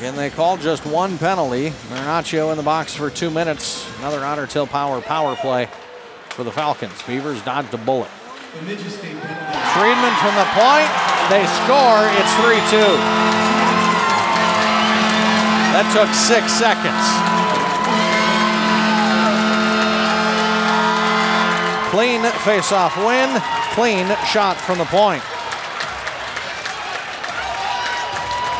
And they called just one penalty. Marinaccio in the box for 2 minutes. Another Otter Tail power play for the Falcons. Beavers dodged a bullet. Friedman from the point. They score. It's 3-2. That took 6 seconds. Clean face-off win. Clean shot from the point.